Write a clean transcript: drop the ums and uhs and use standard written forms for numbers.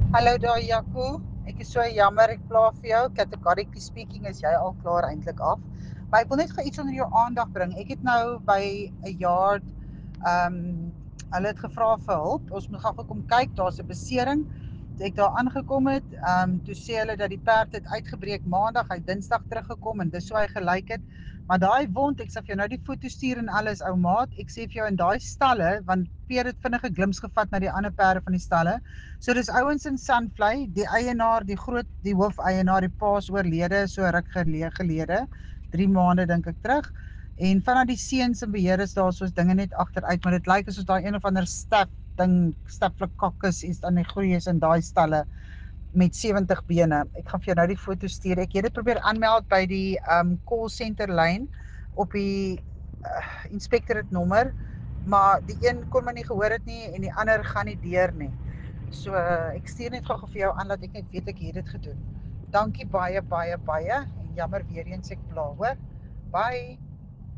Hallo daar Jaco, ek is so jammer ek pla vir jou. Categorically speaking is jy al klaar eintlik af. Maar ek wil net gou iets onder jou aandag bring. Ek het nou by 'n yard hulle het gevra vir hulp. Ons moet gou kom kyk, daar's 'n besering. Toe ek daar aangekom het, toe sê hulle dat die perd het uitgebreek Maandag, hy Dinsdag teruggekom en dis hoe hy gelyk het. Maar daai wond, ek sê vir jou nou die foto stuur en alles ou maat. Ek sê vir jou in daai stalle, want Pierre het vinnige glimps gevat na die ander perde van die stalle. So dis ouens in Sunfly, die eienaar, die hoof-eienaar, die pa's oorlede so ruk gelede, 3 maande dink ek terug. En vanaf die seuns en beheer is daar soos dinge net agteruit, maar dit lyk asof daar een of ander Staphylococcus is aan die groei is in daai stalle met 70 bene. Ek gaan vir jou nou die foto stuur. Ek het dit probeer aanmeld by die call center lyn op die inspectorate nommer, maar die een kon my nie gehoor het nie en die ander gaan nie deur nie. So ek stuur net gou vir jou aan dat ek net weet ek het dit gedoen. Dankie baie en jammer weer eens ek pla, hoor. Bye.